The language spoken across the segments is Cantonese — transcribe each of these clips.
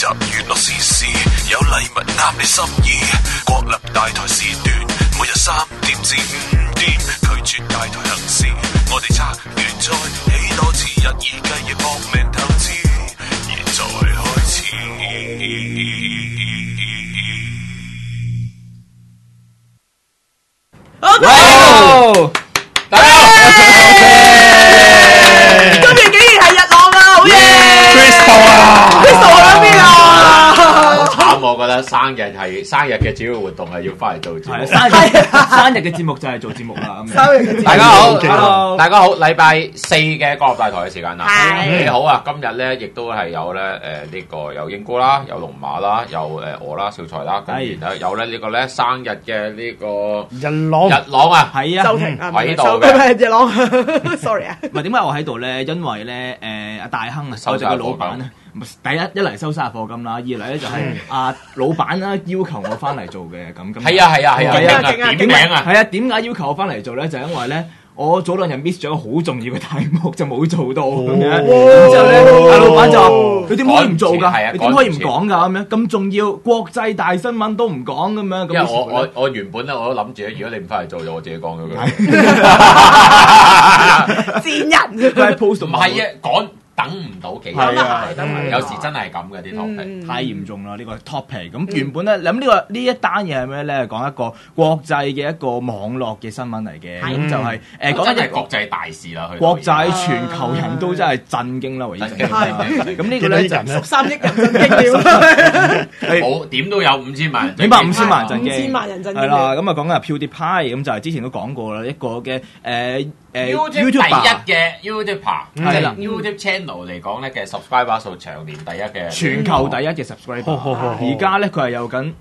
集娛樂時事，有禮物啱你心意。國立大台時段，每日3點至5點，拒絕大台行事。我哋拆完再起多次，日以繼夜搏命投資。現在開始。 好，大家今日竟然係日朗啊，好嘢 ！Crystal 喺邊啊？ 慘，我覺得生日嘅主要活動係要翻嚟做節目。 生日嘅節目就係做節目啦。 大家好，大家好，禮拜4嘅國立大台嘅時間啦。你好啊，今日咧亦都係有咧呢個有英姑啦，有龍馬啦，有我啦，小財啦，咁然後有咧呢個咧生日嘅呢個日朗啊， 係啊， 周庭啊， 喺度嘅日朗，sorry 啊。 唔係點解我喺度咧？因為咧阿大亨啊，我哋嘅老闆咧，第一嚟收生日課金啦，二嚟咧就係老闆啦要求我翻嚟做嘅咁。 係啊，點名啊？ 係啊，點解要求我翻嚟做咧？就因為咧。我早兩日 miss 咗個好重要嘅題目，就冇做到咁樣。然之後咧，阿老闆就話：佢點可以唔做㗎？你點可以唔講㗎？咁樣咁重要國際大新聞都唔講咁樣。 因為我原本咧我都諗住咧，如果你唔翻嚟做，我自己講咗佢。 賤人， 佢喺 post 唔係啊，講。等唔到幾日，有時真係咁嘅啲 topic， 太嚴重啦呢個 topic。咁原本咧諗呢一單嘢係咩咧？講一個國際嘅一個網絡嘅新聞嚟嘅，咁就係講緊係國際大事啦。國際全球人都真係震驚啦，為之震驚。咁呢個咧就 13億人震驚了， 冇點都有5000萬人， 起碼5000萬人震驚， 5000萬人震驚。 係啦，咁啊講緊係 PewDiePie，咁就係之前都講過啦，一個嘅 YouTube 第一嘅 YouTuber， 係啦 YouTube channel 嚟講咧嘅 subscriber 數長年第一嘅， 全球第一嘅 subscriber。而家咧佢係有緊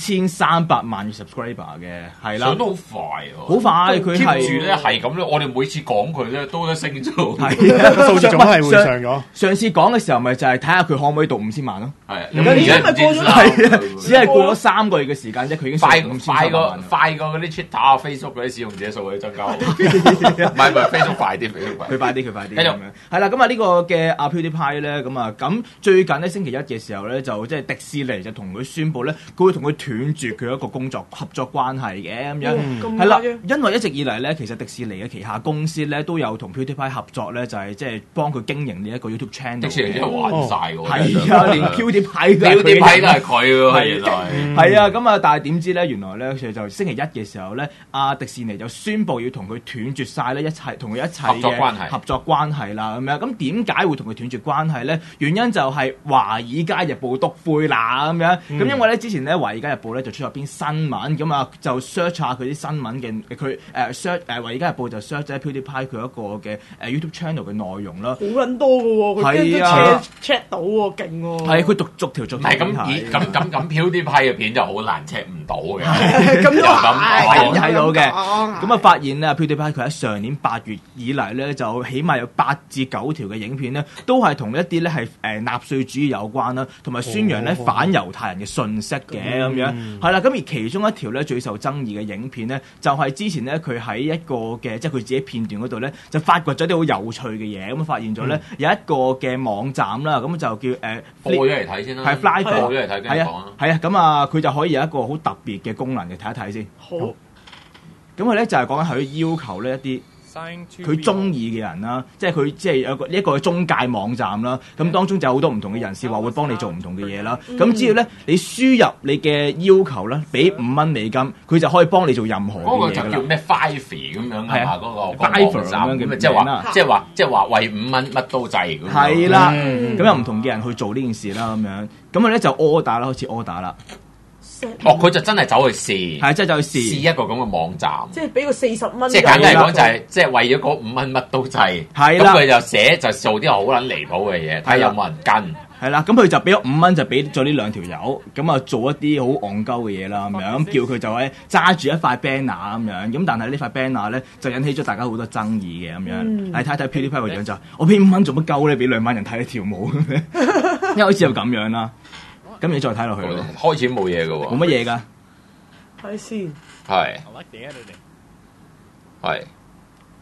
5300萬嘅 subscriber 嘅，係啦。 上得好快喎！ 好快，佢係住咧係咁咧，我哋每次講佢咧都得升咗， 係數字總係會上咗。 上次講嘅時候咪就係睇下佢可唔可以到5000萬咯。 係， 而家咪過咗， 係啊，只係過咗3個月嘅時間啫，佢已經快過嗰啲 Twitter 啊、Facebook 嗰啲使用者數據增加。唔係 Facebook 快啲， 佢快啲咁繼續樣。係啦，咁啊呢個嘅阿 PewDiePie咧，咁最近咧星期一嘅時候咧，就即係迪士尼就同佢宣布咧，佢會同佢斷絕佢一個合作關係嘅咁樣。係啦，因為一直以嚟咧，其實迪士尼嘅旗下公司咧都有同 PewDiePie 合作咧，就係即係幫佢經營呢一個 YouTube channel。迪士尼真係玩曬喎， 係啊，連 PewDiePie 都係佢喎，原來係啊，咁啊，但係點知咧，原來咧佢就星期一嘅時候咧，迪士尼就宣布要同佢斷絕曬咧一齊同佢一齊嘅合作關係啦，咁樣。咁點解會同佢斷絕關係咧？原因就係《華爾街日報》篤灰啦，咁樣。咁因為咧之前咧《華爾街日報》咧就出咗篇新聞，咁啊就 search 下佢啲新聞嘅佢search 《華爾街日報》就 search 咗 PewDiePie 佢一個嘅YouTube channel 嘅內容啦。 好撚多嘅喎，佢都 check 到喎，勁喎。 係佢逐條睇。 咁 PewDiePie 嘅片就好難 check 唔到嘅。 咁又睇到嘅。咁啊發現咧 PewDiePie 佢喺上年8月以嚟咧就起碼有8至9條嘅影片咧，都係同一啲咧係納粹主義有關啦，同埋宣揚咧反猶太人嘅訊息嘅咁樣。係啦，咁而其中一條咧最受爭議嘅影片咧，就係之前咧佢喺一個嘅即係佢自己片段嗰度咧，就發掘咗啲好有趣嘅嘢，咁發現咗咧有一個嘅網站啦，咁就叫播咗嚟睇先啦， 係 Fly 播咗嚟睇，跟住講啦。 係啊，咁啊佢就可以有一個好特別嘅功能嘅，睇一睇先。好，咁佢咧就係講緊佢要求呢一啲佢中意嘅人啦，即係佢即係有一個中介網站啦。咁當中就有好多唔同嘅人士話會幫你做唔同嘅嘢啦。咁只要咧你輸入你嘅要求啦，俾$5美金，佢就可以幫你做任何嘅嘢啦。嗰個就叫咩 Fiverr 咁樣係嘛？嗰個 Fiverr 咁樣嘅，即係話為$5乜都制咁。係啦，咁有唔同嘅人去做呢件事啦，咁樣咁佢咧就 order 啦，開始 order 啦。 佢就真係走去試， 係真係走去試一個咁嘅網站， 即係俾個40蚊。 即係簡單嚟講就係，即係為咗嗰$5乜都制，咁佢就做啲好撚離譜嘅嘢，睇下有冇人跟。 係啦，咁佢就俾咗$5蚊，就俾咗呢2條友，咁啊做一啲好戇鳩嘅嘢啦，咁樣咁叫佢就喺揸住一塊 banner 咁樣，咁但係呢塊 banner 咧就引起咗大家好多爭議嘅咁樣。你睇睇 PewDiePie 個樣就，我俾$5做乜鳩咧？俾2萬人睇你跳舞，因為好似有咁樣啦。咁你再睇落去咯， 開始冇嘢嘅喎， 冇乜嘢㗎。 睇先， 係，係。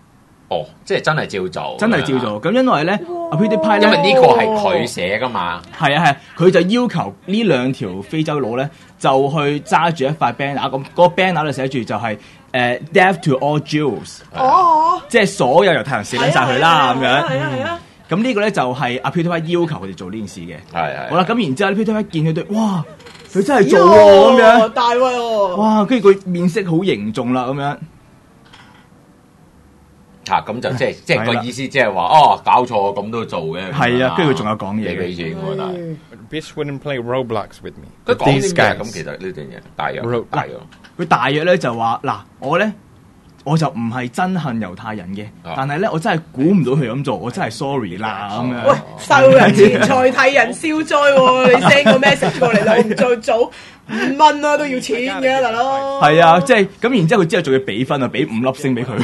哦，即係真係照做， 真係照做。咁因為咧，阿 PewDiePie 因為呢個係佢寫噶嘛。 係啊，佢就要求呢兩條非洲佬咧，就去揸住一塊 banner，咁嗰個 banner 就寫住就係Death to all Jews，即係所有猶太人死撚晒佢啦咁樣。 係啊。 咁呢個咧就係阿 PewDiePie 要求佢哋做呢件事嘅。 係。 好啦，咁然之後 PewDiePie 見佢哋，哇！佢真係做喎咁樣， 大威喎！ 哇！跟住佢面色好凝重啦咁樣。 咁就即係個意思，即係話哦，搞錯咁都做嘅。 係啊，跟住佢仲有講嘢， 俾錢喎，但係。 Bitch wouldn't play Roblox with me。 佢講啲咩咁？其實呢段嘢大約。 佢大約咧就話嗱，我就唔係憎恨猶太人嘅，但係咧我真係估唔到佢咁做，我真係 sorry 啦咁樣。 喂，受人錢財替人消災喎！你 send 個 message 過嚟啦，我唔再做5蚊啦，都要錢嘅大佬。 係啊，即係咁，然之後佢之後仲要俾分啊，俾5粒星俾佢。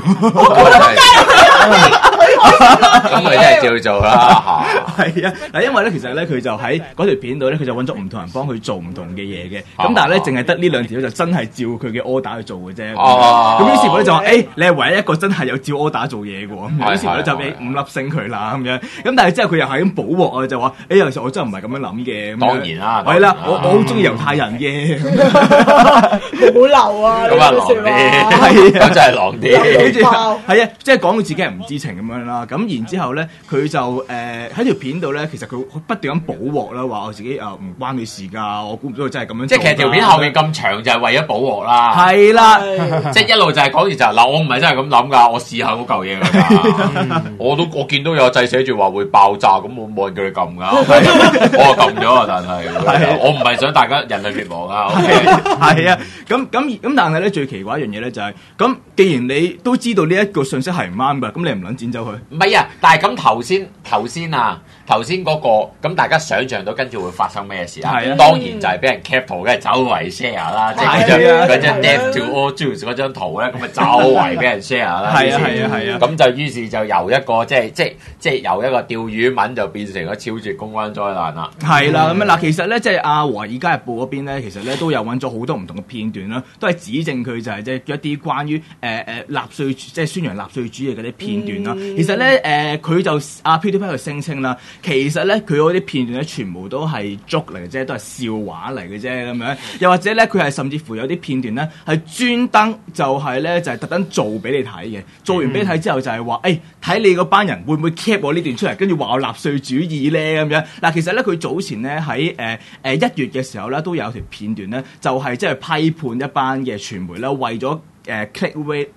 咁咪真係照做啦嚇。 係啊，嗱，因為咧其實咧佢就喺嗰條片度咧，佢就揾咗唔同人幫佢做唔同嘅嘢嘅。咁但係咧，淨係得呢兩條就真係照佢嘅 order 去做嘅啫。咁於是乎咧就話：你係唯一一個真係有照 order 做嘢嘅喎。於是乎咧就俾5粒星佢啦咁樣。咁但係之後佢又係咁補鑊啊，就話：有時我真係唔係咁樣諗嘅。 當然啦， 係啦，我好中意猶太人嘅。 好流啊！ 咁啊狼啲，咁真係狼啲。 跟住係啊，即係講佢自己係唔知情咁樣啦。咁然之後咧，佢就喺條片度咧，其實佢不斷咁補鑊啦，話我自己唔關佢事㗎，我估唔到佢真係咁樣。 即係其實條片後面咁長就係為咗補鑊啦。 係啦， 即係一路就係講住就嗱，我唔係真係咁諗㗎，我試下嗰嚿嘢㗎。我見到有掣寫住話會爆炸，咁我冇人叫你撳㗎。我撳咗啊，但係我唔係想大家人類滅亡啊。 係啊，咁，但係咧最奇怪一樣嘢咧就係咁，既然你都知道呢一個信息係唔啱㗎，咁你唔撚剪走佢？ 唔係啊，但係咁頭先嗰個咁大家想像到跟住會發生咩事啊？當然就係俾人 cap 圖，跟住周圍 share 啦，即係嗰張 Death to all Jews 嗰張圖咧，咁咪周圍俾人 share 啦。 係啊， 咁就於是就由一個即係由一個釣魚文就變成咗超絕公關災難啦。係啦，咁嗱，其實咧即係《華爾街日報》嗰邊咧，其實咧都有揾咗好多唔同嘅片段啦，都係指證佢就係即係一啲關於納粹即係宣揚納粹主義嗰啲片段啦。其實咧佢就阿 PewDiePie 去聲稱啦，其實咧佢嗰啲片段咧全部都係 joke 嚟嘅啫，都係笑話嚟嘅啫咁樣。又或者咧佢係甚至乎有啲片段咧係專登就係特登做俾你睇嘅，做完俾你睇之後就係話睇你嗰班人會唔會 cap 我呢段出嚟，跟住話我納粹主義咧咁樣。嗱，其實咧佢早前咧喺1月嘅時候咧都有條片段咧，就係即係批判一班嘅傳媒啦，為咗click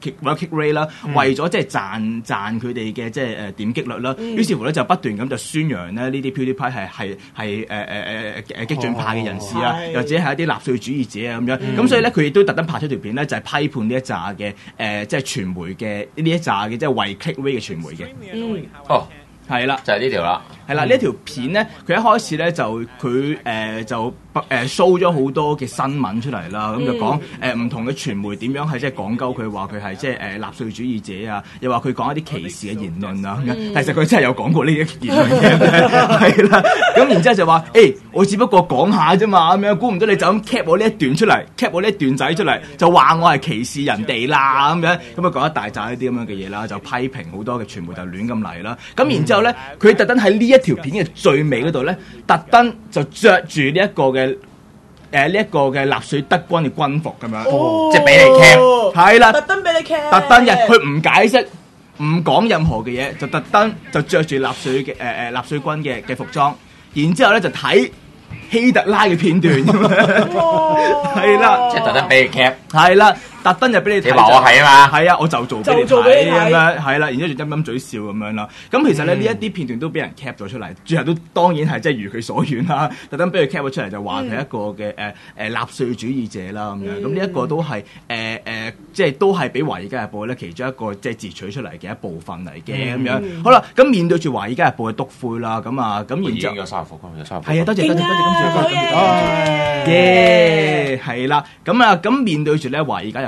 rate 啦，為咗即係賺佢哋嘅即係點擊率啦，於是乎咧就不斷咁就宣揚咧呢啲 PewDiePie 係激進派嘅人士啊，又或者係一啲納粹主義者啊咁樣。咁所以咧佢亦都特登拍出條片咧，就係批判呢一紮嘅即係傳媒嘅呢一紮嘅即係為 click rate 嘅傳媒嘅。係啦， 就係呢條啦。 係啦，呢條片咧，佢一開始咧就佢就show 咗好多嘅新聞出嚟啦，咁就講唔同嘅傳媒點樣係即係講鳩佢話佢係即係納粹主義者啊，又話佢講一啲歧視嘅言論啊咁樣。其實佢真係有講過呢啲言論嘅，係啦。咁然之後就話我只不過講下啫嘛，咁樣估唔到你就咁 cap 我呢一段出嚟 ，cap 我呢一段仔出嚟，就話我係歧視人哋啦咁樣。咁啊講一大紮呢啲咁樣嘅嘢啦，就批評好多嘅傳媒就亂咁嚟啦。咁然之後咧，佢特登喺呢一條片嘅最尾嗰度咧，特登就着住呢一個嘅納粹德軍嘅軍服咁樣，即係俾你 cap， 係啦， 特登俾你 cap， 特登嘅，佢唔解釋，唔講任何嘅嘢，就特登就着住納粹軍嘅服裝，然之後咧就睇希特拉嘅片段咁樣，係啦， 即係特登俾你 cap， 係啦。特登就俾你睇， 你話我係啊嘛？ 係啊，我就做俾你睇咁樣，係啦，然之後就陰陰嘴笑咁樣啦。咁其實咧呢一啲片段都俾人 cap 咗出嚟，最後都當然係即係如佢所願啦。特登俾佢 cap 咗出嚟，就話佢一個嘅納粹主義者啦咁樣。咁呢一個都係即係都係俾《華爾街日報》咧其中一個即係截取出嚟嘅一部分嚟嘅咁樣。好啦，咁面對住《華爾街日報》嘅篤灰啦，咁啊咁然之後，係啊，多謝今次，係啦，咁面對住咧《華爾街日報》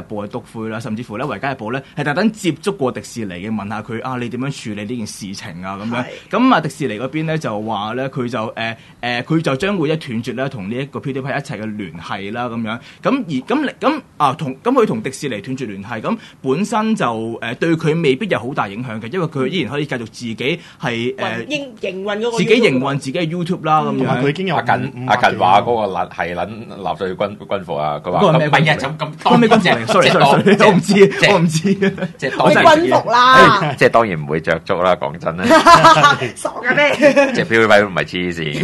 報嘅篤灰啦，甚至乎咧維加日報咧係特登接觸過迪士尼嘅，問下佢啊你點樣處理呢件事情啊咁樣。咁啊迪士尼嗰邊咧就話咧佢就佢就將會斷絕咧同呢一個 PewDiePie 一齊嘅聯繫啦咁樣。佢同迪士尼斷絕聯繫，咁本身就對佢未必有好大影響嘅，因為佢依然可以繼續自己係營運嗰個自己營運自己嘅 YouTube 啦咁樣。 佢已經有阿近話嗰個係撚納粹軍服啊，佢話嗰個咩軍服？ 咁咩軍服？sorry，我唔知， 即係當軍服啦， 即係當然唔會着足啦，講真啦， 傻嘅咩？ 即係 PewDiePie 都唔係黐線。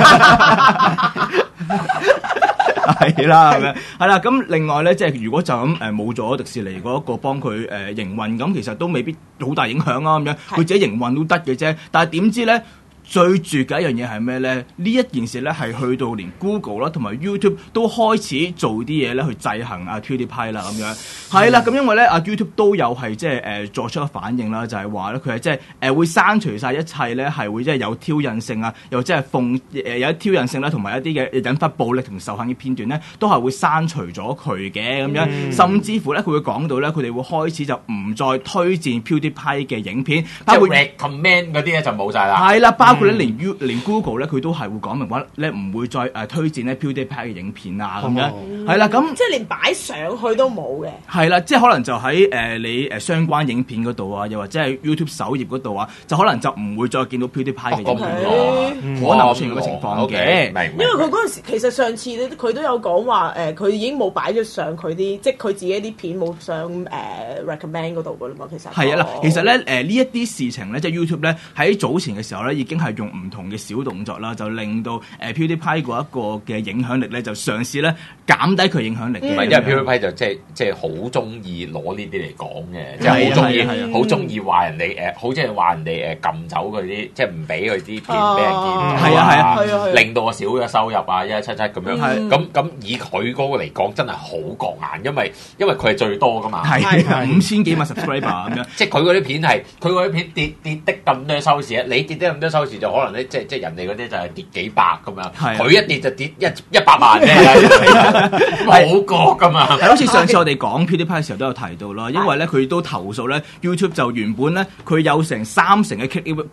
係啦，咁樣係啦。咁另外咧，即係如果就咁冇咗迪士尼嗰一個幫佢營運，咁其實都未必好大影響啊。咁樣佢自己營運都得嘅啫。但係點知咧？最絕嘅一樣嘢係咩咧？呢一件事咧係去到連 Google 啦同埋 YouTube 都開始做啲嘢咧去制衡阿 PewDiePie 啦咁樣。係啦，咁因為咧阿 YouTube 都有係即係作出一個反應啦，就係話咧佢係即係會刪除晒一切咧係會即係有挑釁性啊，又即係有挑釁性啦，同埋一啲嘅引發暴力同仇恨嘅片段咧，都係會刪除咗佢嘅咁樣。甚至乎咧佢會講到咧，佢哋會開始就唔再推薦 PewDiePie 嘅影片，包括 recommend 嗰啲咧就冇晒啦。 係啦，包括咧連 Google 咧佢都係會講明話咧唔會再推薦咧 PewDiePie 嘅影片啊咁樣。係啦，咁即係連擺上去都冇嘅。 係啦，即係可能就喺你相關影片嗰度啊，又或者係 YouTube 首頁嗰度啊，就可能就唔會再見到 PewDiePie 嘅影片可能出現咁嘅情況嘅。 因為佢嗰陣時其實上次佢都有講話佢已經冇擺咗上佢啲，即係佢自己啲片冇上recommend 嗰度噶啦嘛。其實係啊嗱，其實咧呢一啲事情咧，即係 YouTube 咧喺早前嘅時候咧已經係用唔同嘅小動作啦，就令到PewDiePie 嗰一個嘅影響力咧，就嘗試咧減低佢影響力。 唔係，因為 PewDiePie 就即係好中意攞呢啲嚟講嘅，即係好中意話人哋好中意話人哋撳走佢啲，即係唔俾佢啲片俾人見。 係啊， 令到我少咗收入啊，1177咁樣。咁以佢嗰個嚟講，真係好覺眼，因為佢係最多噶嘛。 係5000幾萬 subscriber 咁樣。 即係佢嗰啲片係佢嗰啲片跌的咁多收視，你跌得咁多收視就可能咧，即係人哋嗰啲就係跌幾百咁樣。佢一跌就跌100萬啫，好過噶嘛。 係好似上次我哋講 PewDiePie 嘅時候都有提到啦，因為咧佢都投訴咧 YouTube 就原本咧佢有成30%嘅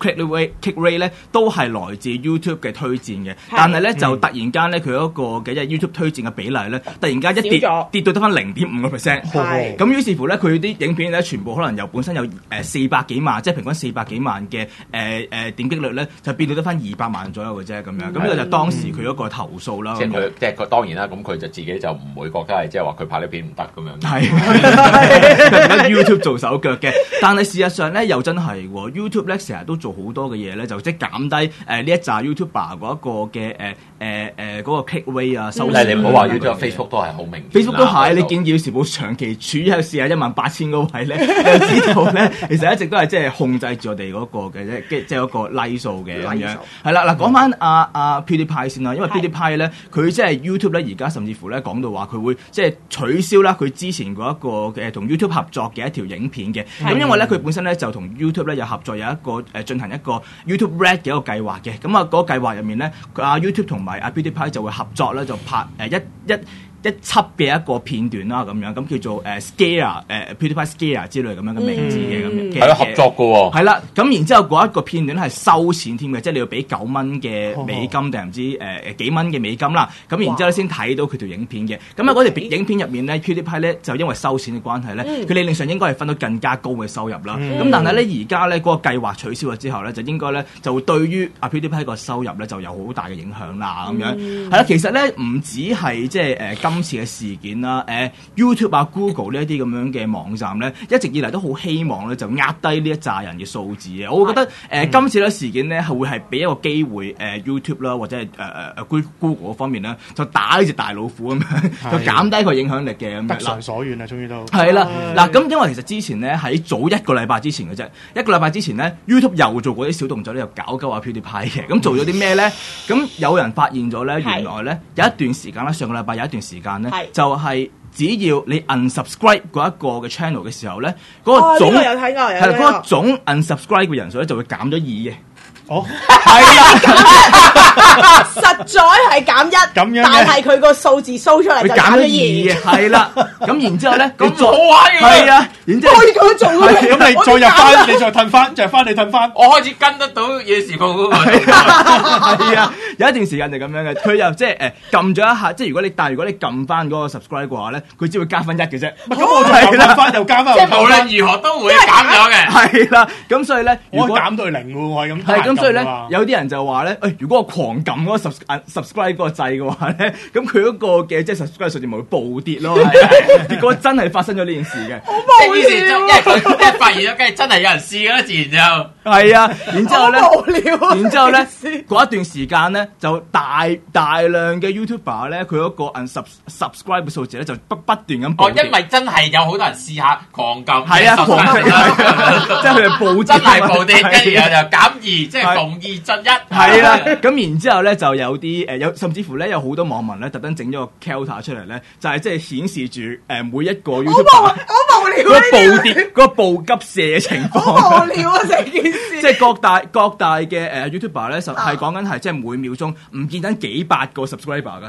click rate 咧都係來自 YouTube 嘅推薦嘅，但係咧就突然間咧佢嗰個嘅即係 YouTube 推薦嘅比例咧突然間一跌到得翻0.5%。咁於是乎咧佢啲影片咧全部可能由本身有400幾萬，即係平均400幾萬嘅點擊率咧，就變到得翻200萬左右嘅啫咁樣。咁呢個就當時佢嗰個投訴啦。 即係佢當然啦，咁佢就自己就唔會覺得係即係話佢拍啲片唔得咁樣。 係 YouTube 做手腳嘅，但係事實上咧又真係喎 YouTube 咧成日都做好多嘅嘢咧，就即係減低呢一紮 YouTuber 嗰一個嘅嗰個 click rate 啊收視。 你唔好話 YouTube、Facebook 都係好明顯。 Facebook 都係，你見《要時報》長期處於試下18000嗰位咧，你就知道咧，其實一直都係即係控制住我哋嗰個嘅即係嗰個 like 數嘅咁樣。係啦，嗱講翻阿 PewDiePie 先啦，因為 PewDiePie 咧佢即係 YouTube 咧而家甚至乎咧講到話佢會即係取消啦佢之前嗰一個嘅同 YouTube 合作嘅一條影片嘅。咁因為咧佢本身咧就同 YouTube 咧有合作，有一個進行一個 YouTube Red 嘅一個計劃嘅。咁啊嗰個計劃入面咧，YouTube 同埋PewDiePie就會合作咧，就拍一輯嘅一個片段啦，咁樣咁叫做Scare PewDiePie Scare 之類咁樣嘅名字嘅咁樣。 係咯，合作嘅喎。 係啦，咁然之後嗰一個片段係收錢添嘅，即係你要俾9蚊嘅美金定唔知幾蚊嘅美金啦。咁然之後先睇到佢條影片嘅。咁嗰條影片入面咧 PewDiePie 咧就因為收錢嘅關係咧，佢理論上應該係分到更加高嘅收入啦。咁但係咧而家咧嗰個計劃取消咗之後咧，就應該咧就會對於PewDiePie 個收入咧就有好大嘅影響啦。咁樣係啦，其實咧唔止係即係今次嘅事件啦，YouTube 啊、Google 呢一啲咁樣嘅網站咧，一直以嚟都好希望咧就壓低呢一紮人嘅數字嘅。我會覺得今次咧事件咧係會係俾一個機會YouTube 啦，或者係Google 嗰方面咧，就打呢隻大老虎咁樣，就減低佢影響力嘅咁樣。 得償所願啊，終於都係啦。嗱咁因為其實之前咧喺早1個禮拜之前嘅啫，一個禮拜之前咧 YouTube 又做過啲小動作咧，又搞鳩PewDiePie嘅。咁做咗啲咩咧？咁有人發現咗咧，原來咧有一段時間咧，上個禮拜有一段時間咧。就係只要你 unsubscribe 嗰一個嘅 channel 嘅時候咧，嗰個總係嗰個總 unsubscribe 嘅人數咧就會減咗2嘅。 哦， 係啦， 實在係減1，但係佢個數字 show 出嚟就減咗2， 係啦。咁然之後咧， 咁好閪係啊，然之後可以咁做嘅， 咁你再入翻，你再褪翻，就係翻你褪翻。 我開始跟得到夜時報嗰個。 係啊，有一段時間就咁樣嘅，佢又即係撳咗一下，即係如果你撳翻嗰個 subscribe 嘅話咧，佢只會加分1嘅啫。 咁我就撳翻又加翻， 即係無論如何都會減咗嘅。 係啦，咁所以咧， 我減到0喎，我係咁。 係咁，所以咧，有啲人就話咧，如果我狂撳嗰個 subscribe 嗰個掣嘅話咧，咁佢嗰個嘅即係 subscribe 數字咪會暴跌咯。結果真係發生咗呢件事嘅。 好無聊， 因為佢即係發現咗，梗係真係有人試嘅啦，自然就係啊。然之後咧， 好無聊啊。 然之後咧，嗰一段時間咧，就大量嘅 YouTuber 咧，佢嗰個 subscribe 嘅數字咧就不斷咁暴跌。 因為真係有好多人試下狂撳， 係啊，狂撳，即係佢哋暴真係暴跌，跟住又減2，即係逢2進1。 係啦，咁然之後咧就有啲甚至乎咧有好多網民咧特登整咗個 counter 出嚟咧，就係即係顯示住每一個 YouTuber 好無聊嗰個暴跌、嗰個暴急瀉嘅情況。 好無聊啊！成件事。 即係各大嘅YouTuber 咧，係講緊係即係每秒鐘唔見緊幾百個 subscriber 㗎。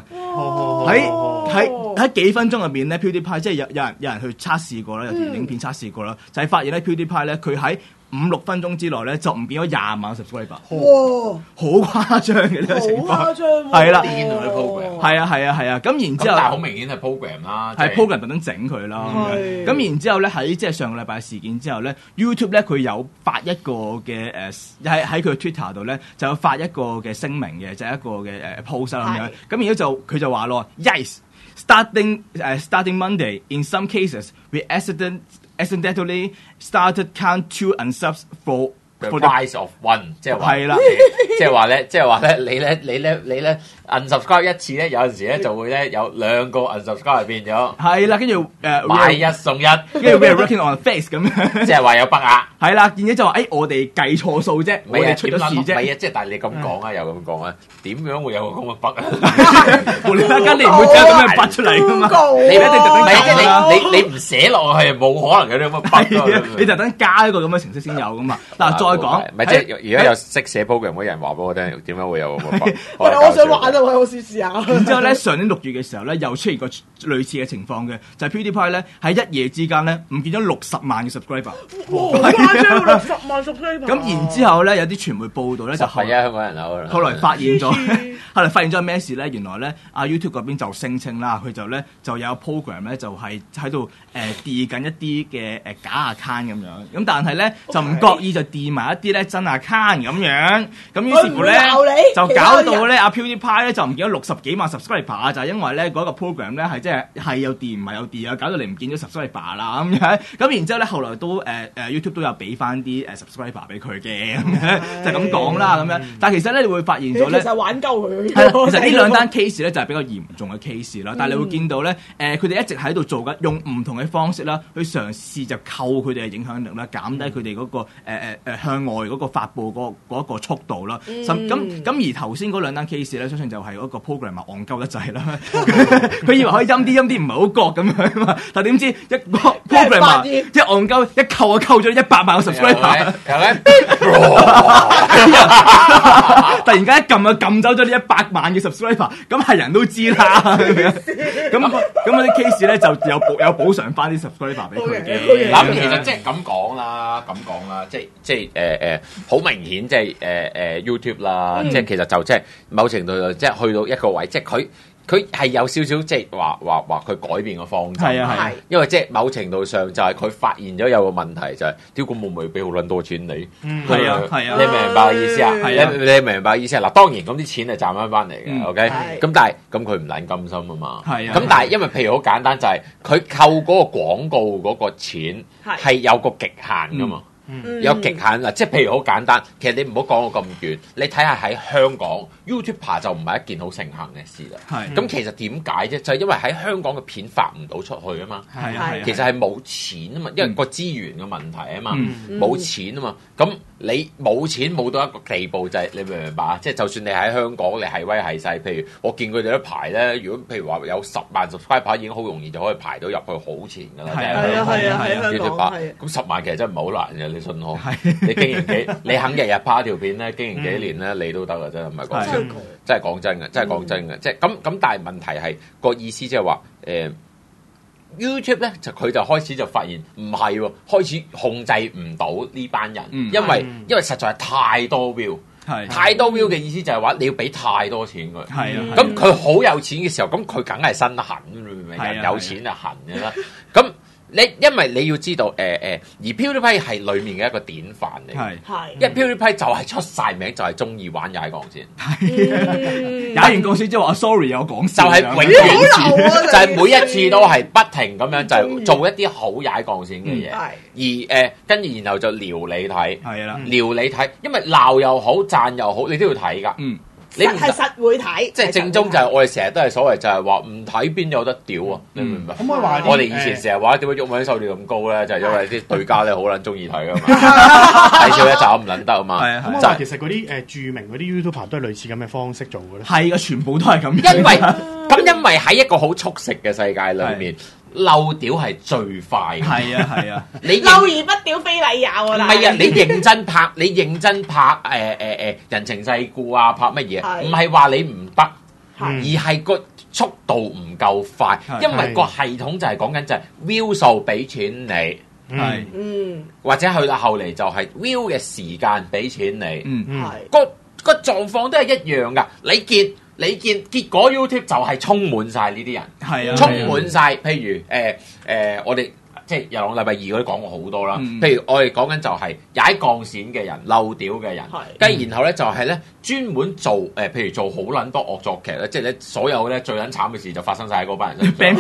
喺幾分鐘入邊咧 ，PewDiePie 即係有人去測試過啦，有條影片測試過啦，就係發現咧 PewDiePie 咧佢喺5-6分鐘之內咧就唔見咗20萬 subscriber。 哇！ 好誇張嘅呢個情況。 好誇張喎。 係啦。 癲喎啲 program。 係啊。咁然之後， 但係好明顯係 program 啦。 係 program 特登整佢啦。咁然之後咧喺即係上個禮拜事件之後咧 ，YouTube 咧佢有發一個嘅喺佢 Twitter 度咧就有發一個嘅聲明嘅，就係一個嘅post 咁樣。咁然之後佢就話咯 ，Yes，starting Monday in some cases we accidentally started count 2 unsubs for the price of 1，即係話係啦， 即係話咧，你咧 unsubscribe 一次咧，有陣時咧就會咧有2個 unsubscribe 變咗。 係啦，跟住買1送1， 跟住 we are working on face 咁樣， 即係話有北亞。 係啦，然之後就話我哋計錯數啫，我哋出咗事啫。 唔係啊，即係但係你咁講啊，又咁講啊，點樣會有個咁嘅北啊？ 無啦啦，你唔會有咁嘅北出嚟㗎嘛？ 你一定特登唔係你唔寫落去係冇可能有啲咁嘅北。 你特登加一個咁嘅程式先有㗎嘛？嗱，再講， 唔係即係如果有識寫 program 嗰人話俾我聽，點樣會有個北？ 喂，我想玩啊！我試試下。 然之後咧，上年6月嘅時候咧，又出現過類似嘅情況嘅，就係 PewDiePie 咧喺一夜之間咧唔見咗60萬嘅 subscriber。 哇！誇張，60萬 subscriber。 咁然之後咧，有啲傳媒報道咧就係啊，香港人啊， 後來發現咗，後來發現咗咩事咧？原來咧，YouTube 嗰邊就聲稱啦，佢就有 program 咧，就係喺度delete緊一啲嘅假 account 咁樣。咁但係咧就唔覺意就delete埋一啲咧真 account 咁樣。咁於是乎咧就搞到咧PewDiePie 咧就唔見咗60幾萬 subscriber 啊！就係因為咧嗰個 program 咧係即係有delete唔係有delete啊，搞到你唔見咗 subscriber 啦咁樣。咁然之後咧後來都YouTube 都有俾翻啲subscriber 俾佢嘅咁樣，就咁講啦咁樣。但係其實咧你會發現咗咧， 其實玩鳩佢。 係啦，其實呢兩單 case 咧就係比較嚴重嘅 case 啦。但係你會見到咧，佢哋一直喺度做緊，用唔同嘅方式啦，去嘗試就扣佢哋嘅影響力啦，減低佢哋嗰個向外嗰個發布嗰個速度啦。咁而頭先嗰兩單 case 咧，相信就係嗰個 program 戇鳩得滯啦。佢以為可以陰啲唔係好覺咁樣啊嘛，但係點知一個 program 即係戇鳩一扣就扣咗100萬個 subscriber。突然間一撳走咗呢100萬嘅 subscriber， 咁係人都知啦。咁嗰啲 case 咧就有補償翻啲 subscriber 俾佢嘅。 嗱，其實即係咁講啦，即係好明顯，即係YouTube 啦，即係其實就即係某程度即係去到一個位，即係佢係有少少即係話佢改變個方針， 係因為即係某程度上就係佢發現咗有個問題，就係屌咁我咪俾好撚多錢你， 係啊， 你明唔明白意思啊？你明唔明白意思啊？嗱，當然咁啲錢係賺翻嚟嘅，OK，咁但係咁佢唔撚甘心啊嘛，咁但係因為譬如好簡單就係佢扣嗰個廣告嗰個錢係有個極限噶嘛。有極限啦，即係譬如好簡單，其實你唔好講到咁遠，你睇下喺香港 YouTuber 就唔係一件好盛行嘅事啦。咁其實點解啫？就係因為喺香港嘅片發唔到出去啊嘛。其實係冇錢啊嘛，因為個資源嘅問題啊嘛，冇錢啊嘛。咁你冇錢冇到一個地步就係你明唔明白啊？即係就算你喺香港，你係威係勢，譬如我見佢哋一排咧，如果譬如話有10萬 subscriber 已經好容易就可以排到入去好前㗎啦。 係啊係啊係香港係。 咁10萬其實真係唔係好難嘅，你信我。你經營你肯日日拍條片咧，經營幾年咧，你都得㗎，真係唔係講笑。真係講真嘅，真係講真嘅，即係咁。但係問題係個意思即係話YouTube 咧就佢就開始就發現唔係喎，開始控制唔到呢班人，因為實在係太多 view，太多 view 嘅意思就係話你要俾太多錢佢，咁佢好有錢嘅時候，咁佢梗係身痕，你明唔明？人有錢就痕嘅啦，咁。因為你要知道，而 PewDiePie 係裡面嘅一個典範嚟，因為 PewDiePie 就係出晒名，就係中意玩踩鋼線， 踩完鋼線之後話 sorry 有講笑， 就係永遠就係每一次都係不停咁樣就係做一啲好踩鋼線嘅嘢，而跟住然後就撩你睇，撩你睇，因為鬧又好讚又好，你都要睇㗎。你係實會睇， 即係正宗就係我哋成日都係所謂就係話唔睇邊有得屌啊！你明唔明？ 可唔可以話我哋以前成日話點解毓民收視咁高咧？就係因為啲對家咧好撚中意睇㗎嘛，睇少一集唔撚得啊嘛。 可唔可以話其實嗰啲著名嗰啲 YouTuber 都係類似咁嘅方式做嘅咧？ 係嘅，全部都係咁。 因為喺一個好速食嘅世界裏面。漏屌係最快嘅， 係啊！ 你漏而不屌非禮也喎， 唔係啊！你認真拍人情世故啊，拍乜嘢？唔係話你唔得，而係個速度唔夠快，因為個系統就係講緊就係 view 數俾錢你，或者去到後嚟就係 view 嘅時間俾錢你，個狀況都係一樣噶，你見結果 YouTube 就係充滿晒呢啲人，充滿晒。譬如我哋即係有禮拜二嗰啲講過好多啦。譬如我哋講緊就係踩鋼線嘅人、漏屌嘅人，跟住然後咧就係咧專門做譬如做好撚多惡作劇咧，即係咧所有咧最撚慘嘅事就發生晒喺嗰班人身上。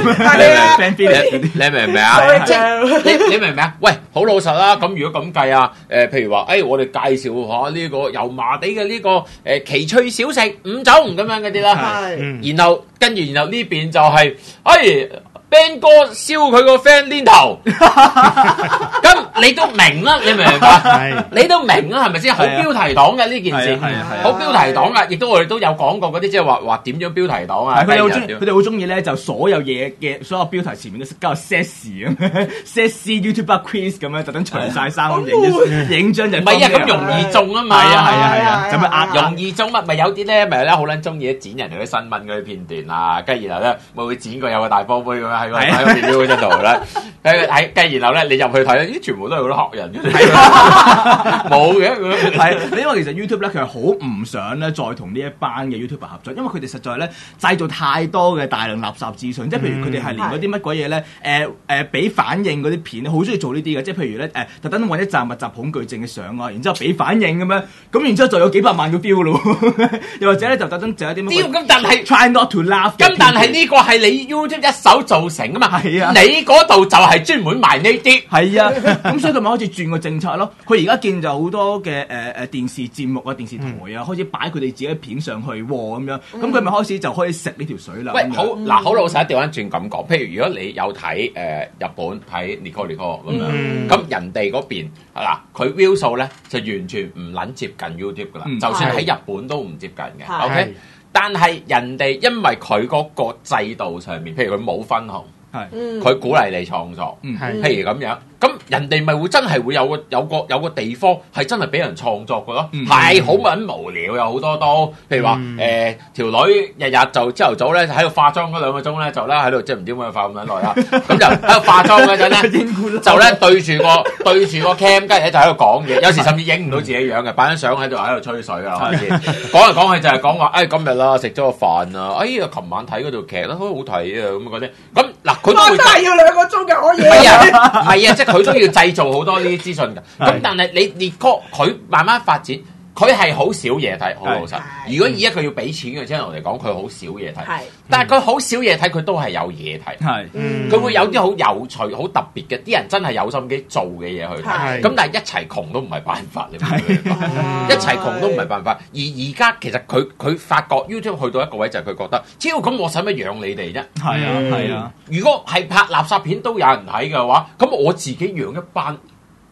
你明唔明啊？你明唔明啊？喂，好老實啦。咁如果咁計啊，譬如話，我哋介紹下呢個油麻地嘅呢個奇趣小食5種咁樣嗰啲啦。然後跟住然後呢邊就係Ben 哥燒佢個 friend 鏈頭，咁你都明啦，你明唔明白？你都明啦，係咪先？好標題黨嘅呢件事，好標題黨噶，亦都我哋都有講過嗰啲，即係話點樣標題黨啊？佢哋好中意咧，就所有嘢嘅所有標題前面都加個 sexy 咁 ，sexy YouTuber quiz 咁樣，特登除晒衫影張就唔係啊，咁容易中啊嘛， 係啊，咁樣容易中乜？咪有啲咧，咪咧好撚中意剪人哋啲新聞嗰啲片段啊，跟住然後咧咪會剪過有個大波杯咁樣。喺個 review 嗰度咧，跟然後咧，你入去睇咧，全部都係嗰啲學人嘅，冇嘅。 係，因為其實 YouTube 咧，佢係好唔想咧再同呢一班嘅 YouTuber 合作，因為佢哋實在咧製造太多嘅大量垃圾資訊，即係譬如佢哋係連嗰啲乜鬼嘢咧，俾反應嗰啲片，好中意做呢啲嘅，即係譬如咧特登揾一集密集恐懼症嘅相啊，然之後俾反應咁樣，咁然之後就有幾百萬個 view 咯，又或者咧就特登整一啲乜？ 咁但係 try not to laugh， 咁但係呢個係你 YouTube 一手造成啊嘛，係啊，你嗰度就係專門賣呢啲， 係啊，咁所以佢咪開始轉個政策咯。佢而家見就好多嘅電視節目啊、電視台啊，開始擺佢哋自己嘅片上去咁樣，咁佢咪開始就可以食呢條水啦。 喂，好嗱，好老實調翻轉咁講，譬如如果你有睇日本睇 Nico 咁樣，咁人哋嗰邊嗱佢 view 數咧就完全唔撚接近 YouTube 噶啦，就算喺日本都唔接近嘅。OK，但係人哋因為佢嗰個制度上面，譬如佢冇分紅。佢鼓勵你創作，譬如咁樣，咁人哋咪會真係會有個地方係真係俾人創作嘅咯，係好撚無聊，有好多都，譬如話條女日日就朝頭早咧喺度化妝嗰2個鐘咧，就咧喺度即係唔知點解化咁撚耐啦，咁就喺度化妝嗰陣咧，就咧對住個 cam，跟住咧就喺度講嘢，有時甚至影唔到自己樣嘅，擺張相喺度吹水啊，開始講嚟講去就係講話，今日啦食咗個飯啊，琴晚睇嗰套劇啦，好好睇啊咁嗰啲，咁嗱。佢都會真係要2個鐘嘅可以。 唔係啊，即係佢都要製造好多呢啲資訊㗎。咁但係你佢慢慢發展，佢係好少嘢睇，好老實。如果以一個要俾錢嘅 channel 嚟講，佢好少嘢睇。但係佢好少嘢睇，佢都係有嘢睇。佢會有啲好有趣、好特別嘅，啲人真係有心機做嘅嘢去睇。咁但係一齊窮都唔係辦法，你明唔明白？一齊窮都唔係辦法。而家其實佢發覺 YouTube 去到一個位就係佢覺得，咁我使乜養你哋啫？係啊。如果係拍垃圾片都有人睇嘅話，咁我自己養一班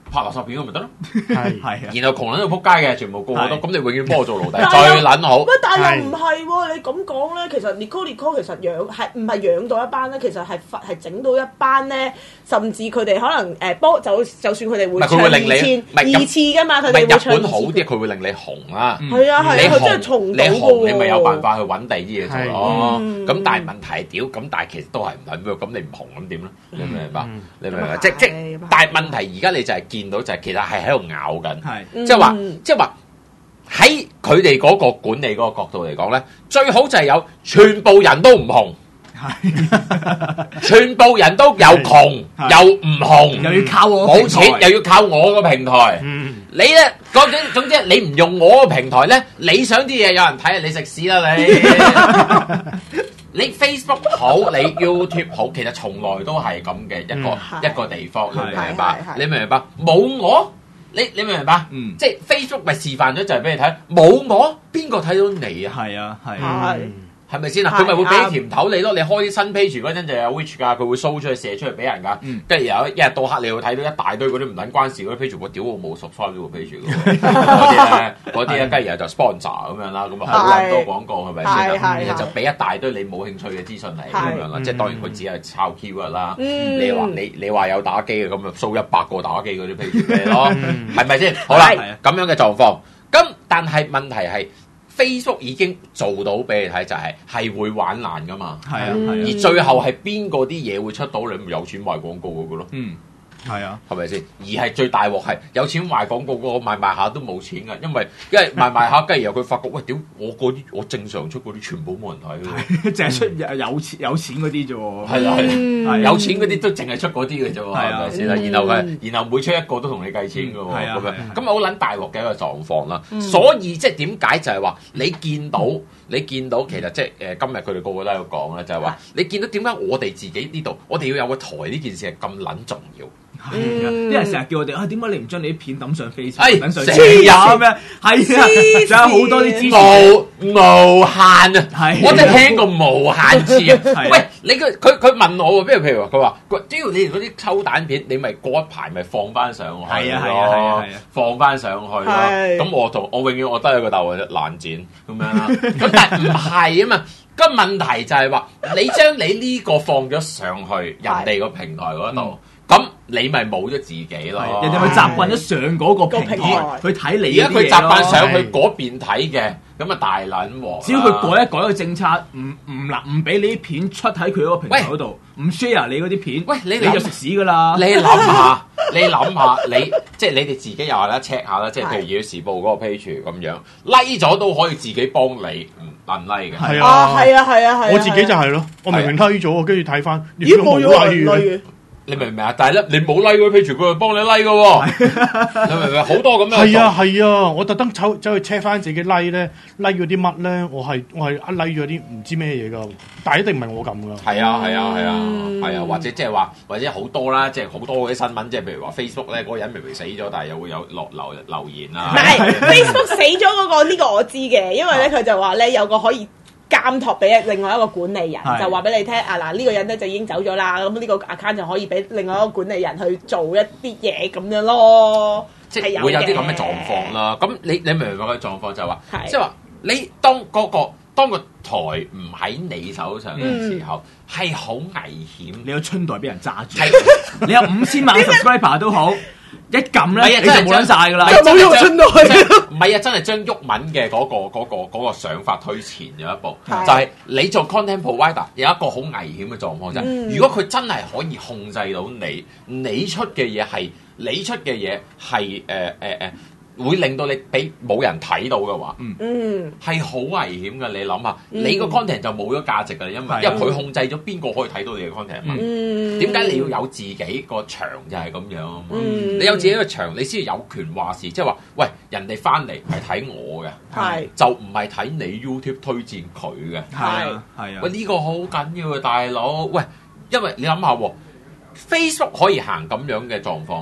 拍垃圾片咁咪得咯。 係係啊， 然後窮撚到撲街嘅，全部個個都， 係咁你永遠幫我做奴隸， 但係最撚好。 喂，但係又唔係喎，你咁講咧，其實 Nico 其實唔係養到一班咧，其實係整到一班咧，甚至佢哋可能幫就算佢哋會唱二次㗎嘛，佢哋會唱日本好啲，佢會令你紅啦。 係啊係啊，佢真係重到嘅喎。 你咪有辦法去揾第二啲嘢做咯。咁但係問題屌，咁但係其實都係唔撚喎。咁你唔紅咁點咧？你明唔明白？你明唔明？即但係問題而家你就係見到就係其實係喺度咬緊，即係話喺佢哋嗰個管理嗰個角度嚟講咧，最好就係有全部人都唔紅。全部人都又窮又唔紅， 又要靠我冇錢，又要靠我個平台。你咧總之你唔用我個平台咧，你想啲嘢有人睇，你食屎啦你！你 Facebook 好，你 YouTube 好，其實從來都係咁嘅一個地方，你明唔明白？你明唔明白？冇我，你明唔明白？即係 Facebook 咪示範咗就係俾你睇，冇我邊個睇到你啊？ 係啊係啊。 係咪先啊？佢咪會俾甜頭你咯？你開啲新 page 嗰陣就有 which 㗎，佢會 show 出去射出去俾人㗎。跟住有一日到黑，你會睇到一大堆嗰啲唔撚關事嗰啲 page，我屌我冇 subscribe 呢個 page 嘅嗰啲咧，跟住然後就 sponsor 咁樣啦，咁啊好撚多廣告係咪先啊？然後就俾一大堆你冇興趣嘅資訊你咁樣啦，即係當然佢只係抄 keyword 啦。你話有打機嘅咁就 show 100個打機嗰啲 page 俾你咯，係咪先？好啦，咁樣嘅狀況，咁但係問題係。Facebook 已經做到俾你睇，就係會玩爛噶嘛。係啊，而最後係邊個啲嘢會出到你咪有錢賣廣告嗰個咯。係啊，係咪先？而係最大鑊係有錢賣廣告嗰個賣下都冇錢㗎，因為賣下，跟住然後佢發覺喂屌，我正常出嗰啲全部冇人睇，淨係出有錢嗰啲啫喎。係啦，有錢嗰啲都淨係出嗰啲嘅啫喎，係咪先啦？然後每出一個都同你計錢㗎喎，咁樣咁好撚大鑊嘅一個狀況啦。所以即係點解就係話你見到其實即係今日佢哋個個都喺度講咧，就係話你見到點解我哋自己呢度我哋要有個台呢件事係咁撚重要。 啲人成日叫我哋點解你唔將你啲片抌上 Facebook？ 抌上黐咩？係啊，仲有好多啲資訊無限啊！我真係聽過無限次啊！喂，你佢問我喎，譬如話佢話，只要你哋嗰啲抽蛋片，你咪過一排咪放翻上去咯，放翻上去咯。咁我永遠我得一個答案啫，爛剪咁樣啦。咁但係唔係啊嘛？個問題就係話，你將你呢個放咗上去人哋個平台嗰度。咁你咪冇咗自己咯， 人哋咪習慣咗上嗰個平台去睇你。 而家佢習慣上去嗰邊睇嘅，咁啊大撚喎！ 只要佢改一改個政策，唔俾你啲片出喺佢嗰個平台嗰度，唔 share 你嗰啲片，喂你就食屎噶啦！ 你諗下，即係你哋自己又係啦 check 下啦，即係譬如《要時報》嗰個 page 咁樣 like 咗都可以自己幫你唔 like 嘅。 係啊，我自己就係咯，我明明 like 咗，跟住睇翻， 咦冇咗 like 你明唔明啊？但係咧，你冇 like 嗰 page，佢會幫你 like 嘅喎。你明唔明？好多咁樣。 係啊，我特登走去 check 翻自己 like 咧 ，like 咗啲乜咧？我係一 like 咗啲唔知咩嘢噶，但係一定唔係我咁噶。 係啊，或者即係話，或者好多啦，即係好多嗰啲新聞，即係譬如話 Facebook 咧，嗰個人明明死咗，但係又會有留言啊。 唔係 Facebook 死咗嗰個呢個我知嘅，因為咧佢就話咧有個可以監託俾另外一個管理人，就話俾你聽啊嗱，呢個人咧就已經走咗啦，咁呢個 account 就可以俾另外一個管理人去做一啲嘢咁樣咯， 即係會有啲咁嘅狀況啦。咁你明唔明白嘅狀況就係話，即係話你當個台唔喺你手上嘅時候，係好危險。 你個春袋俾人揸住，你有5000萬 subscriber 都好。一撳咧，你就冇撚曬噶啦， 冇用春袋。 唔係啊，真係將鬱文嘅嗰個想法推前咗一步，就係你做 content provider 有一個好危險嘅狀況就係，如果佢真係可以控制到你出嘅嘢係會令到你俾冇人睇到嘅話，係好危險嘅。你諗下，你個 content 就冇咗價值㗎，因為佢控制咗邊個可以睇到你嘅 content 嘛。點解你要有自己個場就係咁樣啊嘛？你有自己個場，你先有權話事，即係話，喂，人哋翻嚟係睇我嘅，就唔係睇你 YouTube 推薦佢嘅。係啊，喂，呢個好緊要嘅大佬。喂，因為你諗下喎，Facebook 可以行咁樣嘅狀況。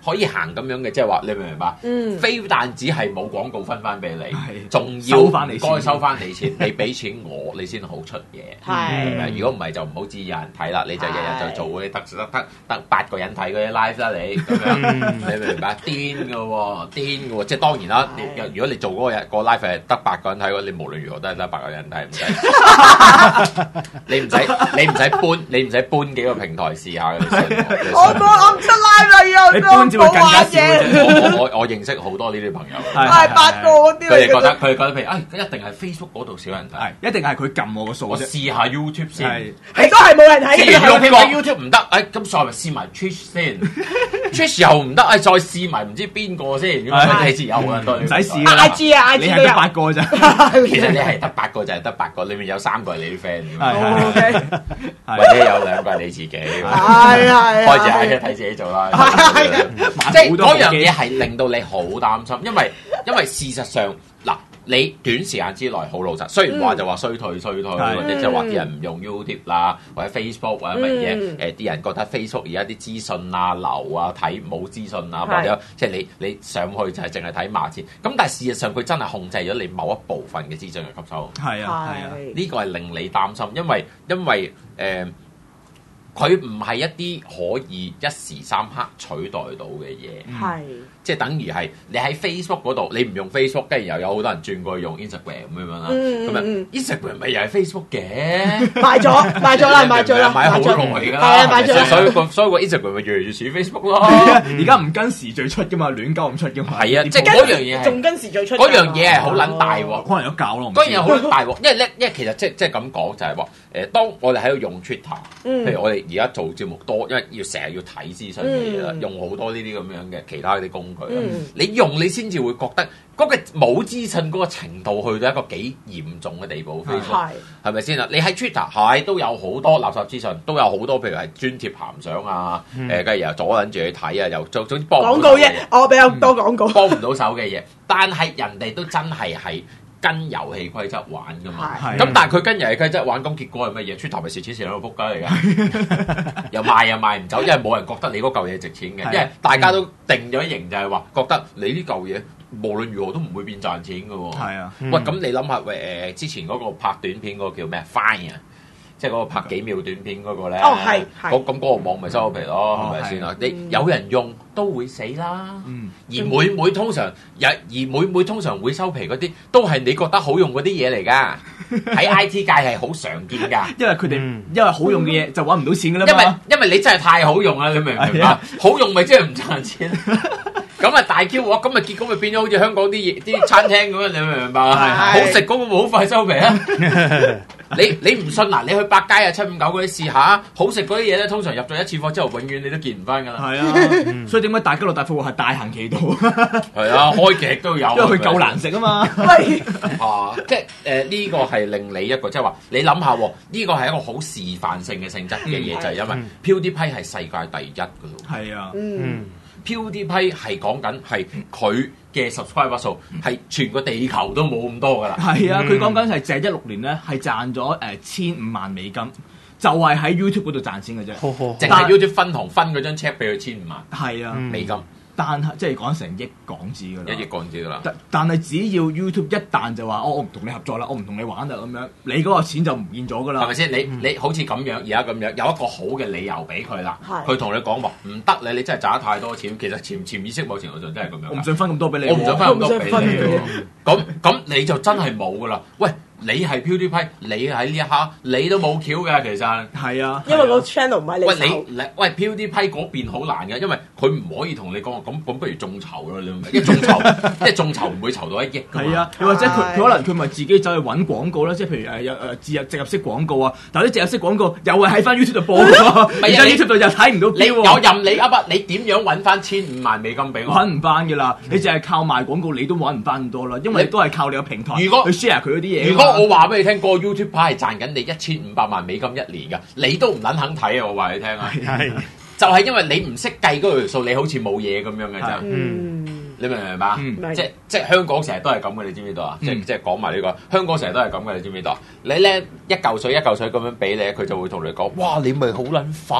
可以行咁樣嘅，即係話你明唔明白？非但只係冇廣告分翻俾你，仲要收翻你錢， 該收翻你錢，你俾錢我，你先好出嘢。係，如果唔係就唔好知有人睇啦，你就日日就做嗰啲得8個人睇嗰啲 live 啦，你咁樣你明唔明白？癲嘅喎，即係當然啦。如果你做嗰個 live 係得8個人睇嘅，你無論如何都係得8個人睇，唔使你唔使搬幾個平台試下嘅。 我唔出 live 啦，又你搬只會更加少嘅。我認識好多呢啲朋友， 係8個嗰啲。 佢哋覺得譬如一定係 Facebook 嗰度少人睇， 一定係佢撳我個數。 我試下 YouTube 先， 係都係冇人睇嘅。 YouTube 唔得，咁再咪試埋 Twitch 先，Twitch 又唔得，再試埋唔知邊個先。咁你自有嘅都唔使試啦。 IG 啊， 你係得8個咋？ 其實你係得8個就係得8個，裏面有3個係你啲 friend，或者有2個係你自己。係開住 IG 睇自己做啦。即係嗰樣嘢係令到你好擔心，因為事實上嗱，你短時間之內好老實，雖然話就話衰退，或者即係話啲人唔用 YouTube 啦，或者 Facebook 或者乜嘢，啲人覺得 Facebook 而家啲資訊啊流啊睇冇資訊啊，或者即係你上去就係淨係睇碼字，咁但係事實上佢真係控制咗你某一部分嘅資訊嘅吸收。 係啊， 呢個係令你擔心，因為佢唔係一啲可以一時三刻取代到嘅嘢，即係等於係你喺 Facebook 嗰度，你唔用 Facebook， 跟住又有好多人轉過去用 Instagram 咁樣啦。咁啊 Instagram 咪又係 Facebook 嘅，買咗啦，買好耐㗎啦，買咗。所以個 Instagram 咪越嚟越似 Facebook 咯。 而家唔跟時序出㗎嘛，亂鳩咁出㗎嘛。 係啊，即係嗰樣嘢係仲跟時序出。 嗰樣嘢係好撚大喎， 可能有教咯。 嗰樣嘢好撚大喎，因為其實即係咁講就係話當我哋喺度用 Twitter，譬如我哋而家做節目多，因為要成日要睇資訊嘅嘢啦，用好多呢啲咁樣嘅其他啲工具啦。你用你先至會覺得嗰個冇資訊嗰個程度去到一個幾嚴重嘅地步。Facebook 係咪先啊？你喺 Twitter 係都有好多垃圾資訊，都有好多譬如係專貼鹹相啊，跟住又阻撚住去睇啊，又總之幫唔到手嘅嘢。 廣告啫，我比較多廣告， 幫唔到手嘅嘢。但係人哋都真係跟遊戲規則玩噶嘛，咁但係佢跟遊戲規則玩，咁結果係乜嘢？Twitter咪蝕錢蝕到個仆街嚟㗎，又賣唔走，因為冇人覺得你嗰嚿嘢值錢嘅，因為大家都定咗型就係話覺得你呢嚿嘢無論如何都唔會變賺錢㗎喎。係啊，喂，咁你諗下之前嗰個拍短片嗰個叫咩 Fine 啊？即係嗰個拍幾秒短片嗰個咧，咁嗰個網咪收咗皮咯，係咪先啊？你有人用都會死啦，而每通常會收皮嗰啲，都係你覺得好用嗰啲嘢嚟㗎。喺 IT 界係好常見㗎， 因為佢哋因為好用嘅嘢就揾唔到錢㗎啦嘛。 因為你真係太好用啦，你明唔明白？好用咪即係唔賺錢。咁啊大 Q 喎，咁啊結果咪變咗好似香港啲餐廳咁樣，你明唔明白啊？好食嗰個咪好快收皮啊！你唔信嗱？你去百佳啊、759嗰啲試下，好食嗰啲嘢咧，通常入咗一次貨之後，永遠你都見唔翻㗎啦。係啊，所以點解大吉樂大富豪係大行其道？ 係啊，開極都有， 因為佢夠難食啊嘛。 即係呢個係令你一個即係話，你諗下呢個係一個好示範性嘅性質嘅嘢，就係因為 PewDiePie 係世界第一㗎咯。 係啊， PewDiePie 係講緊係佢嘅 subscriber 數係全個地球都冇咁多㗎啦。 係啊，佢講緊係淨係16年咧係賺咗15萬美金，就係喺 YouTube 嗰度賺錢嘅啫。 淨係 YouTube 分行分嗰張 check 俾佢15萬。 係啊， 美金。 但係即係講成億港紙㗎啦， 1億港紙㗎啦。 但係只要 YouTube 一旦就話我唔同你合作啦，我唔同你玩啦咁樣，你嗰個錢就唔見咗㗎啦。 係咪先？你好似咁樣而家咁樣有一個好嘅理由俾佢啦，佢同你講話唔得你真係賺得太多錢，其實潛意識某程度上真係咁樣。 我唔想分咁多俾你， 我唔想分咁多俾你。咁你就真係冇㗎啦。喂！你係 PewDiePie，你喺呢一刻你都冇橋嘅，其實係啊， 因為個 channel 唔係你手。 喂 PewDiePie 嗰邊好難嘅，因為佢唔可以同你講咁不如眾籌咯，你明唔明？一眾籌唔會籌到1億㗎嘛。係啊，又或者佢可能佢咪自己走去揾廣告啦，即係譬如植入式廣告啊，但係啲植入式廣告又係喺翻 YouTube 度播㗎，而家 YouTube 度又睇唔到標喎。 有任你噏你點樣揾翻15萬美金俾我？ 揾唔翻㗎啦，你淨係靠賣廣告，你都揾唔翻咁多啦，因為你都係靠你個平台去 share 佢嗰啲嘢。 如果我話俾你聽，個 YouTube 係賺緊你1500萬美金1年㗎，你都唔撚肯睇啊！我話你聽啊，就係因為你唔識計嗰條數，你好似冇嘢咁樣嘅啫。你明唔明白？即係香港成日都係咁嘅，你知唔知道啊？即係講埋呢個香港成日都係咁嘅，你知唔知道啊？你咧一嚿水咁樣俾你，佢就會同你講：哇！你咪好撚發，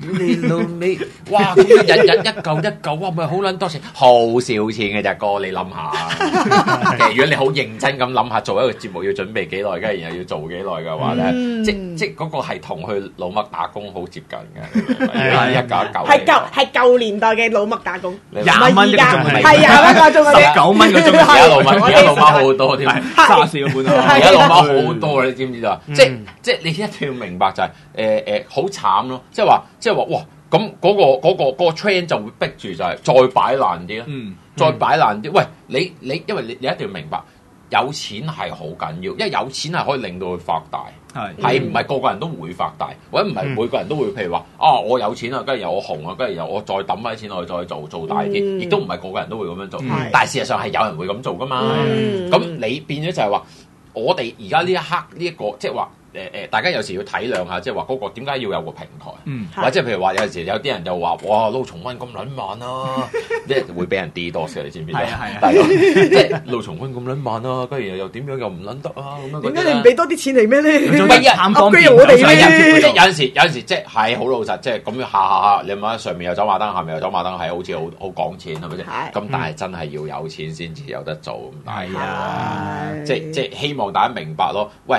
你老味，哇！咁日日一嚿，哇！咪好撚多錢，好少錢嘅咋哥，你諗下。其實如果你好認真咁諗下，做一個節目要準備幾耐，跟住然後要做幾耐嘅話咧，即嗰個係同去老麥打工好接近嘅。一嚿， 係舊年代嘅老麥打工 ，20蚊一個鐘， 係20蚊個鐘嗰啲 ，19蚊個鐘。 而家老麥好多添 ，34個半啊！ 而家老麥好多，你知唔知啊？即你一定要明白就係好慘咯，即係話哇咁嗰個 trend 就會逼住就係再擺爛啲啦，再擺爛啲。喂，你因為你一定要明白，有錢係好緊要，因為有錢係可以令到佢發大，係唔係個個人都會發大，或者唔係每個人都會譬如話我有錢啊，跟住又我紅啊，跟住又我再抌翻啲錢落去再做大啲，亦都唔係個個人都會咁樣做，但係事實上係有人會咁做噶嘛。咁你變咗就係話，我哋而家呢一刻呢一個即係話。大家有時要體諒下，即係話嗰個點解要有個平台，或者譬如話有陣時有啲人就話哇盧松溫咁撚慢啦，即係會俾人 D 多嘅，你知唔知？係大佬即係盧松溫咁撚慢啦，跟住又點樣又唔撚得啊咁樣。點解你唔俾多啲錢嚟咩咧？唔係啊，我哋咧，即係有陣時即係好老實，即係咁樣下，你問上面有走馬燈，下面有走馬燈，係好似好講錢係咪先？咁但係真係要有錢先至有得做咁大嘢啊！即係希望大家明白咯。喂，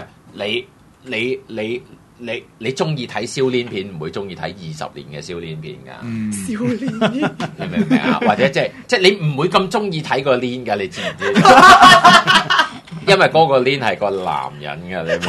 你中意睇燒鏈片，唔會中意睇20年嘅燒鏈片㗎。燒鏈，你明唔明啊？或者即係你唔會咁中意睇個鏈㗎，你知唔知？因為嗰個鏈係個男人㗎，你明唔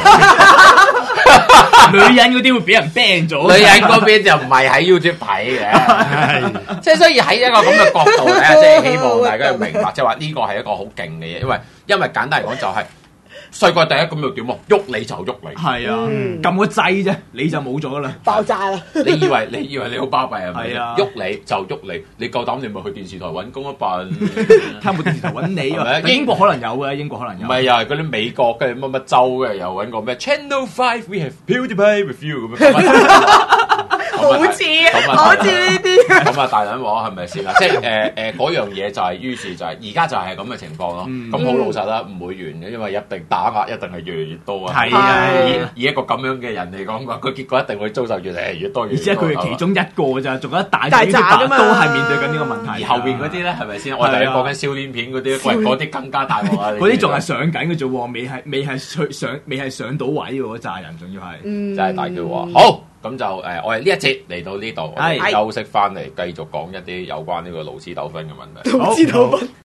明？女人嗰啲會俾人 ban 咗。女人嗰邊就唔係喺 YouTube 睇嘅，即係所以喺一個咁嘅角度咧，即係希望大家要明白，即係話呢個係一個好勁嘅嘢，因為簡單嚟講就係。細個第一咁又點喎？喐你就喐你，係啊，撳個掣啫，你就冇咗啦，爆炸啦！你以為你好巴閉係咪？係啊，喐你就喐你，你夠膽你咪去電視台揾工一笨，睇冇電視台揾你喎。英國可能有嘅，英國可能有。唔係又係嗰啲美國跟住乜州嘅，又揾個咩 Channel 5 We Have PewDiePie with you 咁樣。好似呢啲咁啊，大撚話係咪先啦？即係嗰樣嘢就係，於是就係而家就係咁嘅情況咯。咁好老實啦，唔會完嘅，因為一定打壓一定係越嚟越多啊。係啊，以一個咁樣嘅人嚟講嘅話，佢結果一定會遭受越嚟越多。而且佢係其中一個咋，仲有一大扎㗎嘛，都係面對緊呢個問題。而後邊嗰啲咧係咪先？我哋講緊燒鏈片嗰啲，喂嗰啲更加大鑊啊！嗰啲仲係上緊嘅啫喎，未係上到位喎，嗰扎人仲要係真係大叫喎。好。咁就我哋呢一節嚟到呢度，我哋休息翻嚟繼續講一啲有關呢個勞資糾紛嘅問題。勞資糾紛。